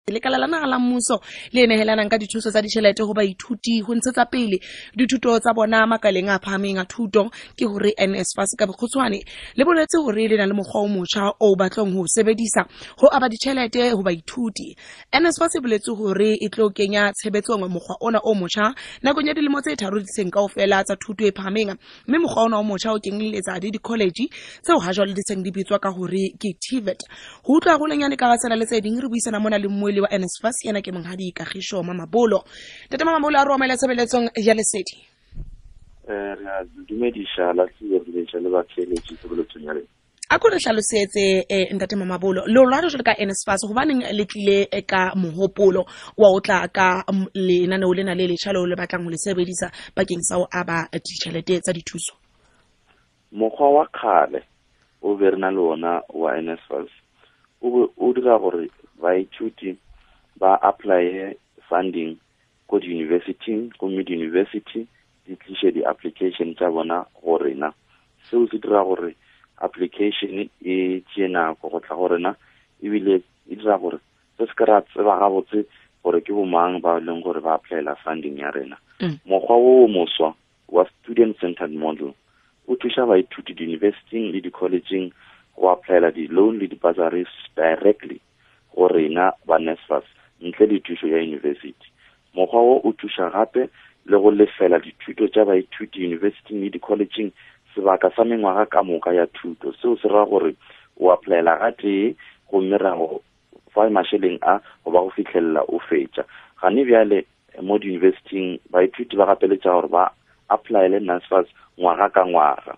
lekala la naga la mmuso le nehelanang ka dithuso tsa ditšhelete go baithuti go ntshetsa pele dithuto tsa bona makaleng a phahameng a thuto ke gore NSFAS ka bokgutshwane le boletse gore le na le mokgwa o motjha o batlong ho sebedisa go aba ditšhelete go baithuti. NSFAS e boletse gore e tlo kenya tshebetsong mokgwa ona o motjha nakong ya dilemo tse tharo diseng kaofela tsa thuto e phahameng, mme mokgwa ona o motjha o kenyeletsa di-college tseo ha jwale di seng di bitswa ka gore ke TVET. Ho utlwa go lenyane ka tsela le tse ding re buisana mona le mmueli wa NSFAS yana ke Monghadi Kagiso Mamabolo. Tate Mamabolo a romela tshebeletsong ya Lesedi. Re dumedisha la tsebeletsong le batsheletsi tshebeletsong ya le. A go re hlalosetse ntate Mamabolo lo la re ka NSFAS go baneng le tlile ka mohopolo wa o tla ka lenaneo lena le letšhalo le batlang go le sebedisa bakeng sa o aba ditšhelete tsa dithuso. Mokgwa wa khale o berna le ona wa NSFAS o dira gore baithuti ba apply funding ko di-university, ko mid-university di tliše di-application tša bona go rena. Seo se dira gore application e tšee nako go tla go rena, ebile e dira gore se se ka ra tseba gabotse gore ke bomang ba leng gore ba applyela funding ya rena. Mokgwa o moswa wa student-centered model o thuša baithuti di-university le di-collegeng go applyela di-loan le di-bursaries directly go rena ba NSFAS ntle le thušo ya university. Mokgwa wo o thuša gape le go lefela dithuto tša baithuti university le di-collegeng sebaka sa mengwaga ka moka ya thuto. Seo se ra gore o applyela ga tee go mmerago fa mašeleng a go ba go fitlhelela o fetša. Gane bjale mo di-universityng baithuti ba gapeletša gore ba applyele NSFAS ngwaga ka ngwaga.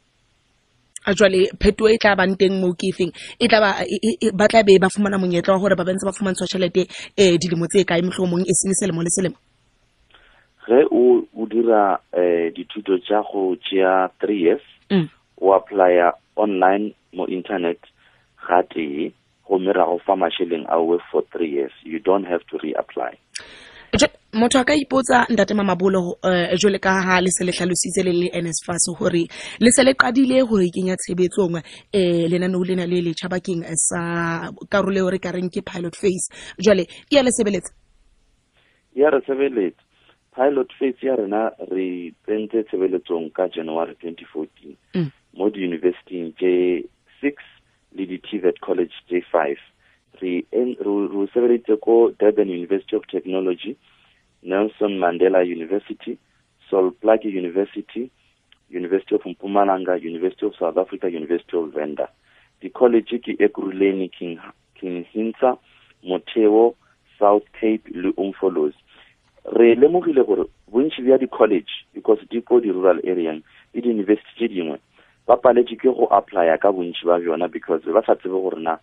Jwale phetho e tla bang teng mo ke feng e tla ba tla be ba fumana monyetla wa gore ba bentse ba fumantshwa tšhelete dilemo tse kae mohlomong e seng selemo le selemo. Ge o dira dithuto tša go tšea 3 years o applya online mo internet ga tee go mera go fa mašeleng a owe for 3 years. You don't have to reapply. Motho a ka ipotsa ntate Mamabolo jole ka ha le se le hlalositse le NSFAS gore le se le qadile go ikenya tshebetsong lenaneo lena le le tšhabakeng sa karolo re ka reng ke pilot phase. Jwale ya le sebeletse ya re sebeletse pilot phase ya rena re tsentse tshebeletsong ka January 2014 mo di university tše 6 le di TVET college tše 5 re sebeletse ko Durban University of Technology, Nelson Mandela University, Sol Plaatje University, University of Mpumalanga, University of South Africa, University of Venda. The college ke Ekurhuleni, King Hintsa, Motheo, South Cape le Umfolozi. Re lemogile gore bontši bja di college because di ko di rural area le di university dingwe ba paletše ke go applya ka bontši ba bjona because ba sa tsebe gore na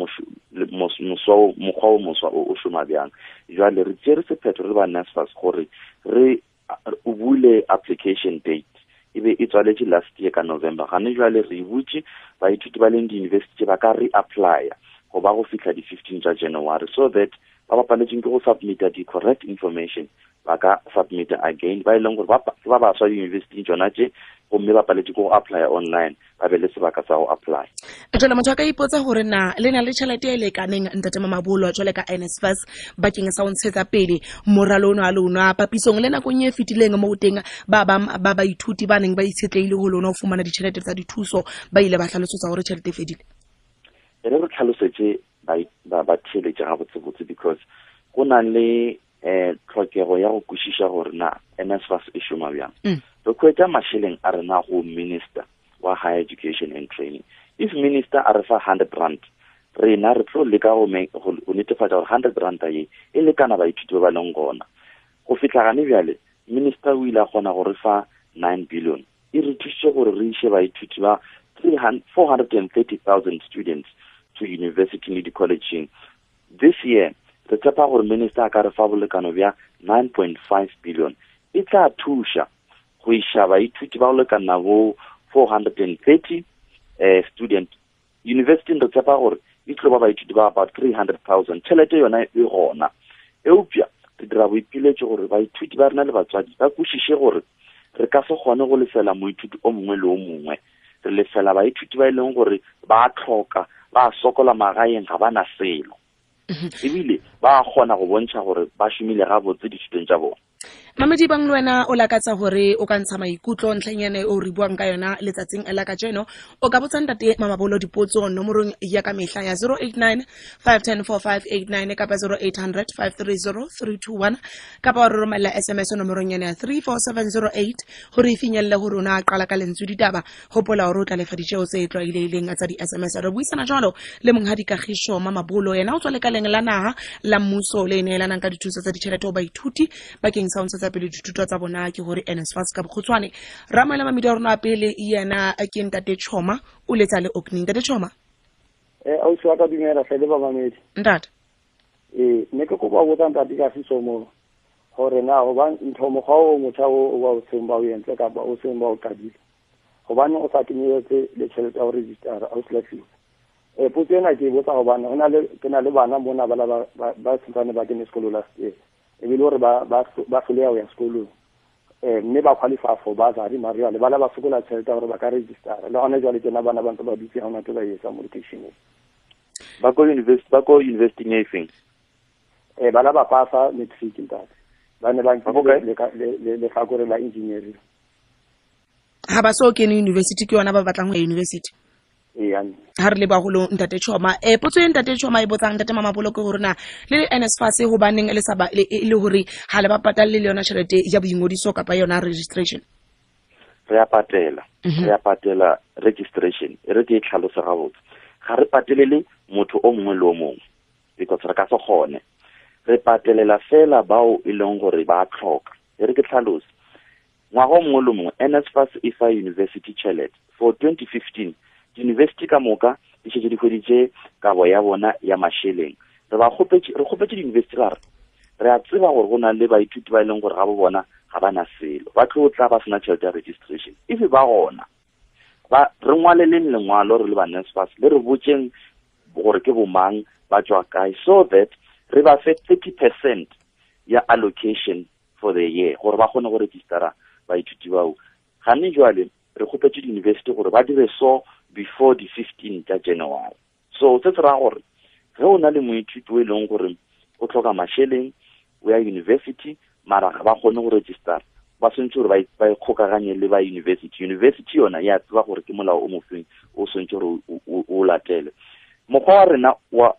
mokgwa o moswa o šoma bjang. Jwale re tšere sephetho re ba NSFAS gore re bule application date e be e tswaletše last year ka November. Gane jwale re butše baithuti ba leng di-university ba ka re-applya go ba go fihla di 15 tša January so that ba paletšeng ke go submita the correct information ba ka submita again ba e leng gore ba baswa di-university tšona tše gomme ba paletše go applya online ba be le sebaka sa go apply. Jwale motho a ka ipotsa gore na le na le tšhelete e lekaneng ntate Mamabolo jwale ka NSFAS bakeng sa go ntshetsa pele moralo ono a lona papisong le nakong e fetileng mo teng ba baithuti ba neng ba itshetleile go lona o fumana ditšhelete tsa dithuso ba ile ba hlalosetsa gore tšhelete e fedile. Re tlhalosetse ba theletša gabotsebotse because go na le tlhokego ya go kwešiša gore na NSFAS e šoma bjang. Re khwetša mašeleng a rena go minister wa higher education and training. If minister a re fa 100 rand rena re tlo leka go netefatša gore 100 rand a ye e lekana baithuti ba ba leng gona. Go fitlha gane bjale minister o ile a kgona go re fa 9 billion e re thušitše gore re iše baithuti ba 430,000 students to university le di-collegeng. This year re tshepa gore minister a ka re fa bolekano bja 9.5 billion e tla thuša go iša baithuti ba go lekana bo 430 student. University re tshepa gore e tlo ba baithuti ba about 300,000 tšhelete yona e gona eupša re dira boipiletšo gore baithuti ba rena le batswadi ba kwešiše gore re ka se kgone go lefela moithuti o mongwe le o mongwe. Re lefela baithuti ba e leng gore ba tlhoka ba sokola magaeng ga ba na selo ebile ba kgona go bontšha gore ba šomile ga botse dithutong tša bona. Mamedi bang le wena o lakatsa gore o ka ntsha maikutlo ntlhanyane o re buang ka yona letsatsing la ka jeno o ka botsa ntate Mamabolo dipotso nomorong ya ka mehla ya 089 5104589 kapa 0800 530 321 kapa wa romela SMS nomorong ya 34708 gore e finyelle go rona qala ka lentswe ditaba hopola gore o tla lefa ditjeo tse tlwaileng tsa di SMS re buisana jalo le monghadi Kagišo Mamabolo yena o tswa lekaleng la naga la mmuso le neelanang ka dithuso tsa ditšhelete go baithuti bakeng sa ntse pele dithuto tsa bona ke gore NSFAS ka bokhutswane ramela mamedi rona pele yena ke ntate Choma o letsa le opening ntate Choma au tswa ka dumela fele ba mamedi ntate ne ke go ba botsa ntate Kagišo mo gore na go ba ntho mo go motho o ba o tsemba o yentse ka ba o tsemba o kadile go bana o sa kenyetse le tšhelete ya register au slafiwa putsena ke botsa go bana hona le ke na le bana mona ba tsane ba kene sekolo last year ebile gore ba fleya ya sekolo mme ba qualify for bazari maria le bala ba sokola tšhelete gore ba ka register le gone jwale tsena bana ba ntse ba dutse ga ona te ba yetsa mo education ba go investing anything bala ba pasa matric ntate ba ne ba le tlhakore la engineering ha ba so kene university ke yona ba batlang go university ha re le bagolo ntate Choma potso e ntate Choma e botsang ntate Mamabolo ke gore na le NSFAS go baneng le sa ba le gore ha le ba patale le yona tšhelete ya boingodiso kapa yona registration re a patela registration re ke tlhalose ga botse ga re patelele motho o mongwe le o mongwe because re ka se gone re patelela fela bao e leng gore ba tlhoka re ke tlhalose ngwaga mongwe le mongwe NSFAS e fa university tšhelete for 2015 university ka moka di šetse di hweditše kabo ya bona ya mašeleng re kgopetse di-university re a tseba gore go na le baithuti ba e leng gore ga bo bona ga ba na selo ba tlotla ba sena tšhelete ya registration ife ba gona re ngwaleleng lengwalo re le ba NSFAS le re botseng gore ke bomang ba tswa kae so that re ba fe 30% ya allocation for the year gore ba kgone go registera baithuti bao gane jwale re kgopetse di-university gore ba dire so before the 15th of January. So se ra gore ge o na le moithuti o e leng gore o tlhoka mašeleng o ya university mara ga ba kgone go register ba swantse gore ba ikgokaganye le ba university yona ya tseba gore ke molao o mofeng o swantse gore o latele mokgwa wa rena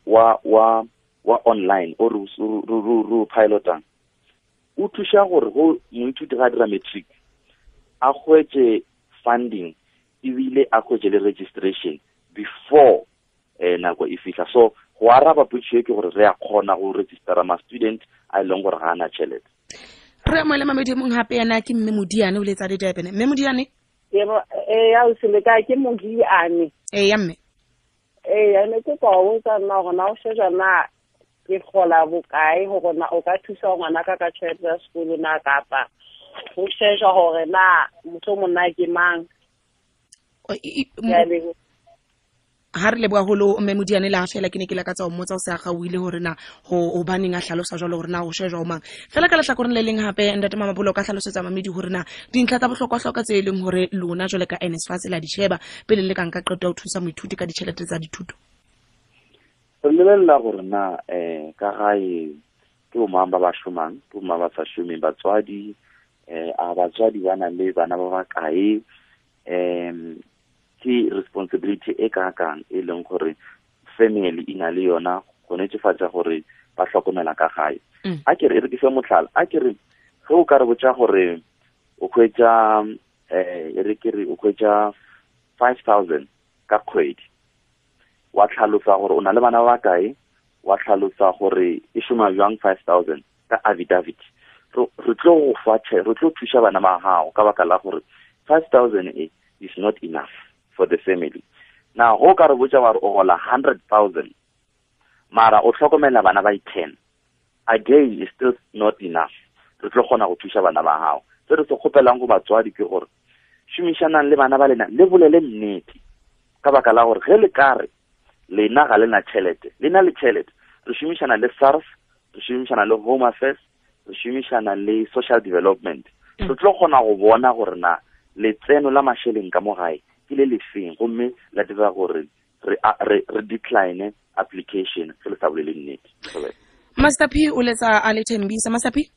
wa online o re pilotang o thuša gore go moithuti ga dira matric a hwetse funding ebile a khwetse le registration before nako e fihla so go araba potso ke gore re a kgona go registera ma student a leng gore ga ana tšhelete re mo le mamedi mong hape yana ke mme Modiane o letsa le Durban mme Modiane ya o se le ka ke Modiane ya mme ya ne ke ka o tsa nna gona o shega na ke khola bokae go gona o ka thusa ngwana ka tšhelete ya sekolo na kapa o shega gore na motho monna ke mang ha re le boagolo mme Modiane la fela ke ne ke la ka tsa o mmotsa o se a gauile gore na go baneng a hlalosa jalo gore na o shejwa o mang fela ka la tlhakoreng le leng hape ntate Mamabolo ka hlalosetsa mamedi gore na dintlha tsa bohlokwa tse e leng gore lona jole ka NSFAS la di sheba pele le ka nka qeto o thusa moithuti ka ditšhelete tsa dithuto re lebella gore na ka gae ke bo mang ba ba shomang ke bo mang ba sa shomeng batswadi a batswadi ba na le bana ba ba kae ke responsibility e kakang e leng gore family ina le yona go netefatsa gore ba hlokomela ka gae a ke re ke fe motlhala a ke re ge o ka re botsa gore o khwetsa o khwetsa 5,000 ka kgwedi wa tlhalosa gore o na le bana ba kae wa tlhalosa gore e šoma jwang 5,000 ka affidavit re tlo thuša bana ba gago ka baka la gore 5,000 is not enough for the family. Now, ho ka re botsa wa re o gola 100,000 mara o tlhokomela bana ba 10 again is still not enough re tlo kgona go thuša bana ba gago se re se kgopelang go batswadi ke gore šomišanang le bana ba lena le bolele nnete ka baka la gore ge le kare lena ga lena tšhelete lena le tšhelete re šomišana le SARS re šomišana le Home Affairs re šomišana le Social Development re tlo kgona go bona gore na letseno la mašeleng ka mo gae ke le lefeng gomme la dira gore re decline application se le sa bolele nnete. Master P o letsa a le Thembisa. Master P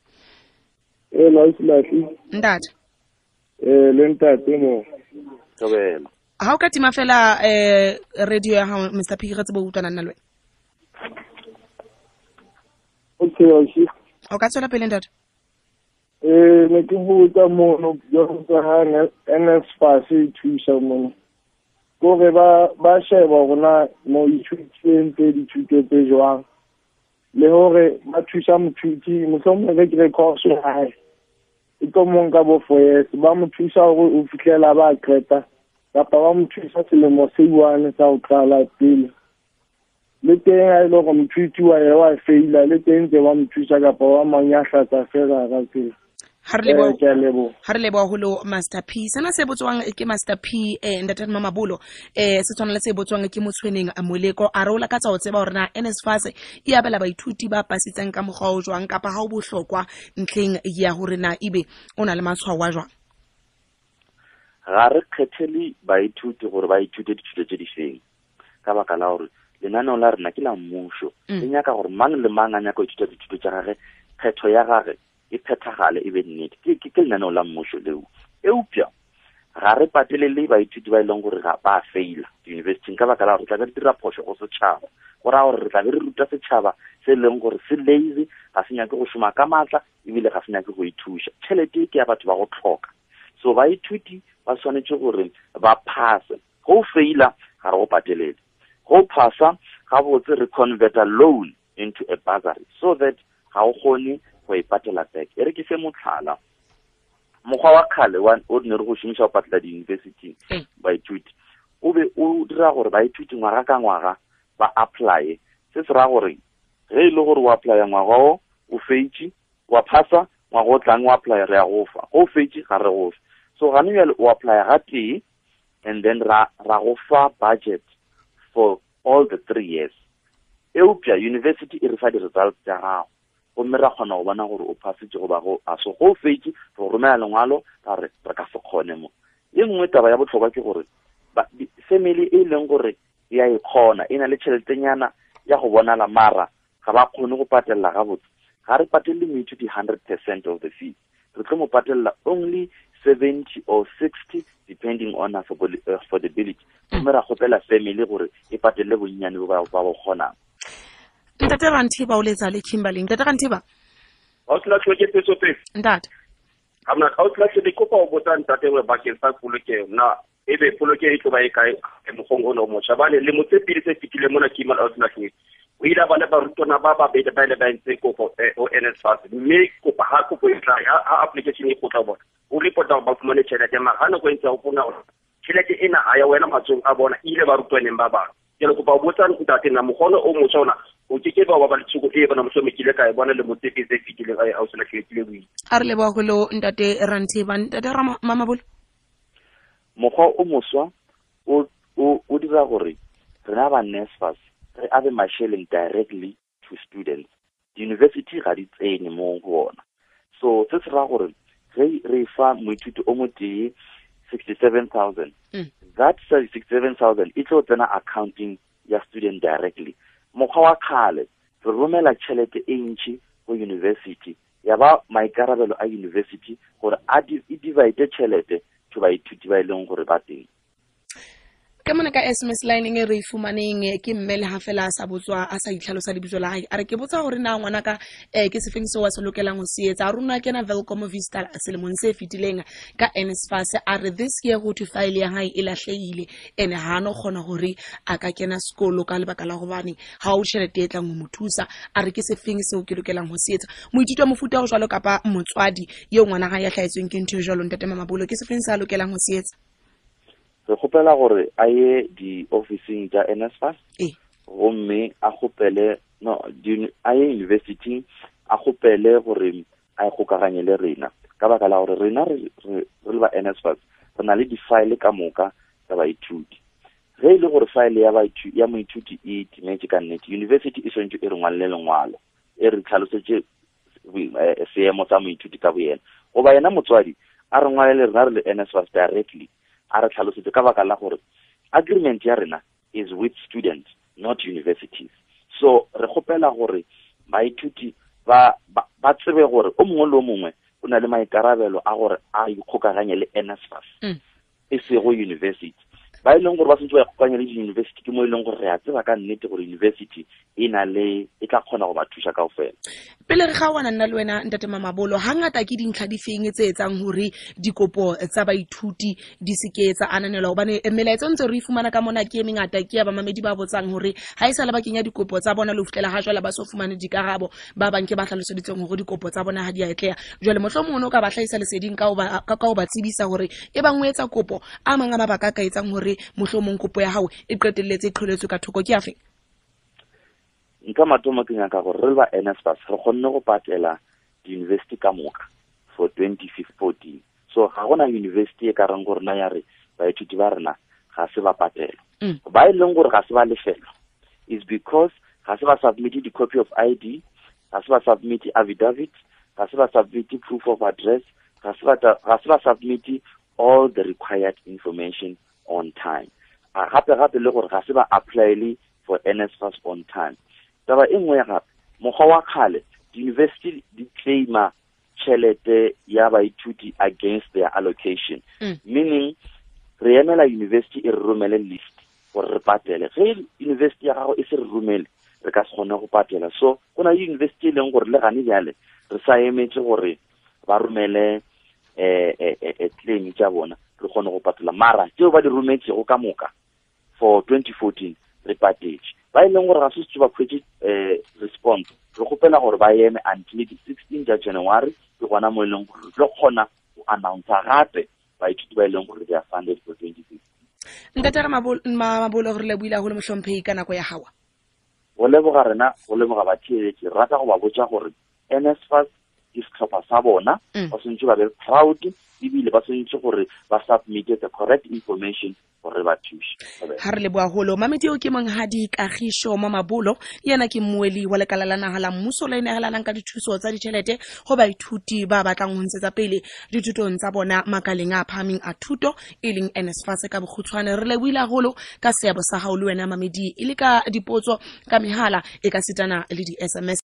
laisi ntate le ntate mo Tobela. ha o ka tima fela radio ya hao Mr P re tsebo utlwana nna le okay o ka tswela pele ntate ne ke botsa mono jo tsa ha NSFAS e thusa mono gore ba sheba gona mo ithuteng tse dithuto tse jwang le hore ba thusa mothuti mohlomong re ke course hae e tlo mong ka bo foyes ba mo thusa gore o fitlela ba qeta kapa ba mo thusa selemo se iwane sa o qala pele le teng ha ile go mothuti wa ya faila le teng tse ba mo thusa kapa wa manyahla tsa fela ga tsela ha re lebo holo Master P sana se botswang ke Master P ntate Mamabolo se tshwana le se botswang ke motshweneng a moleko a re o la ka tsa o tseba hore na NSFAS e abela baithuti ba pasitseng ka mogwa o jwang kapa ha o bohlokwa ntleng ya hore na ibe ona le matshwao wa jwang ga re khetheli baithuti gore ba ithute dithuto tse di feng ka baka la hore lenaneo la rena ke la mmusho le nyaka gore mang le mang a nyaka go ithuta dithuto tsa gage kgetho ya gage e phethagale e be nnete ke lenaneo la mmusho leo eupša ga re patelele baithuti ba e leng gore ga ba faila di-university ka baka la gore re tla be re dira phošo go setšhaba go raya gore re tla be re ruta setšhaba se leng gore se lazy ga se nyake go šoma ka maatla ebile ga se nyake go ithuša tšhelete ke ya batho ba go tlhoka so baithuti ba swanetše gore ba phase go faila ga re go patelele go phasa ga botse re converta loan into a bursary so that ga o kgone go ipatela back e re ke se motlhala mokgwa wa khale wa ordinary go shumisa go patela di-university baithuti o be o dira gore baithuti ngwaga ka ngwaga ba apply se se ra gore ge e le gore o apply ngwaga o feitše wa phasa ngwaga o tlang o apply re ya go fa go feitše ga re go fa so gane bjale o apply ga tee and then ra go fa budget for all the 3 years eupša university e re fa di-results tša gago gomme ra kgona go bona gore o phasitše go ba go a so go feitše re romela lengwalo ra re ka se kgone mo ye nngwe taba ya botlhokwa ke gore family e leng gore ya e kgona e na le tšheletenyana ya go bonala mara ga ba kgone go patelela gabotse ga re patelele moithuti 100% of the fees re tlo mo patelela only 70 or 60 depending on affordability gomme ra gopela family gore e patelele bonnyane ba bo kgonang ntate Rantiba o letsa le Kimberley ntate Rantiba outla ke petso pe ntate amna outla ke di kopa o botsa ntate we bakeng sa poloke na ebe poloke e tlo ba e kae mo gongo no mo tshabane le mo tsepile se fitile mona Kimberley outla ke o ila bana ba rutona ba be ba ile ba ntse kopo o NSFAS mme kopa ha kopo e tla ha application e go tla bona o report ba fumane tšhelete magana go entse go bona tšhelete ena a ya wena matsong a bona ile ba rutwaneng ba bang ke le kopa o botsa ntate na mogono o mo tsona o ke ba ba le tshiko e bana motho mekile ka e bona le motsepe se fitile ga a o sela ke tlile bui a re le ba go lo ntate Rantiba ntate Mamabolo mokgwa o moswa o dira gore rena ba NSFAS re abe masheleng directly to students the university ga di tsene mo go bona so se se ra gore re fa moithuti o mo tee 67,000 that 67,000 it will tsena accounting ya student directly mokgwa wa khale re romela tšhelete e ntši go university ya ba maikarabelo a university gore e divide tšhelete to baithuti ba e leng gore ba teng ka mona ka SMS line e re ifumaneng ke mmele ha fela sa botswa a sa itlhalosa lebitso la hae a re ke botsa gore na ngwana ka ke sefeng se wa se lokelang go sietsa a rona ke na Welcome Vista selemong se fitileng ka NSFAS a re this year go to file ya hae e lahleile ene ha no kgona gore a ka kena sekolo ka lebaka la go bane ha o tšhelete e tlang go mothusa a re ke sefeng se o ke lokelang go sietsa moithuti wa mofuta go jwalo kapa motswadi yo ngwana ga ya hlaetsweng ke ntho jwalo ntate Mamabolo ke sefeng se a lokelang go sietsa re gopela gore a ye di-officing tša NSFAS gomme a gopele a ye university a gopele gore a e gokaganye le rena ka baka la gore rena re le ba NSFAS re na le di-file ka moka tsa baithuti ge e le gore file ya moithuti e timetse ka nnete university e swantse e re ngwalele lengwalo e re tlhalosetse seemo sa moithuti ka boyena goba yena motswadi a re ngwalele rena re le NSFAS directly a re tlhalosetse ka baka la gore agreement ya rena is with students, not universities. So re gopela gore baithuti ba tsebe gore o mongwe le o mongwe o na le maikarabelo a gore a ikgokaganye le NSFAS e se go university ba ileng gore ba sentse ba ikgokaganye le university ke mo ileng gore re a tseba ka nnete gore university e tla kgona go ba thusa kaofela. Pele re ga wana nna le wena Ntate Mamabolo hangata ke dintlha di feng tse etsang hore dikopo tsa baithuti di seke tsa ananelwa hobane melaetsa ntse re ifumana ka mona ke mengata ke ya ba mamedi ba botsang hore ha isa le ba kenya dikopo tsa bona le ufutlela ha jwale ba so fumane dikarabo ba banke ba hlaloseditseng hore dikopo tsa bona ha di a etleya jwale mohlomong o ka ba hlaisa leseding ka o ba tsebisa hore e bangwe etsa kopo a manga mabaka ka etsang hore mohlomong kopo ya hao e qetelletse e qholetswe ka thoko ke afe? Nka mathomo ke nyaka gore re ba NSFAS re kgonne go patela di-university ka moka for 2014. So ga gona university e ka reng gore na ya re baithuti ba rena ga se ba patela. Ba ileng gore ga se ba lefelo is because ga se ba submit the copy of ID, ga se ba submit affidavit, ga se ba submit proof of address, ga se ba submit all the required information on time. Gape le gore ga se ba apply for NSFAS on time. Taba e nngwe gape mokgwa wa kgale di-university di claima tšhelete ya baithuti against their allocation, meaning re emela university e re romele list gore re patele ge university ya gago e se re romele re ka se kgone go patela. So go na le university e leng gore le gane bjale re sa emetse gore ba romele claim tša bona re kgone go patela mara tšeo ba di rometsego ka moka for 2014 re patetse ba ileng gore ga se se ba khwetse response re gopela gore ba eme until the 16th of January ke gona mo ileng gore re kgona go announce gape baithuti ba ileng gore they are funded for 2015. Ntate Mamabolo gore le buile go le mohlomphei ka nako ya gawa go leboga rena go leboga batheeletši rata go ba botsa gore NSFAS ke setlhopha sa bona ba sentse ba be proud ebile ba sentse gore ba submit the correct information gore ba thushe. Ha re leboa holo mamedi o ke Monghadi Kagišo Mamabolo yena ke mmueli wa lekala la naga la mmuso le negelanang ka dithuso tsa ditšhelete go baithuti ba batlang go ntshetsa pele dithutong tsa bona makaleng a phahameng a thuto e leng NSFAS ka bokgutshwane. Re leboile holo ka seabo sa gago le wena mamedi e le ka dipotso ka mehala e ka setana le di SMS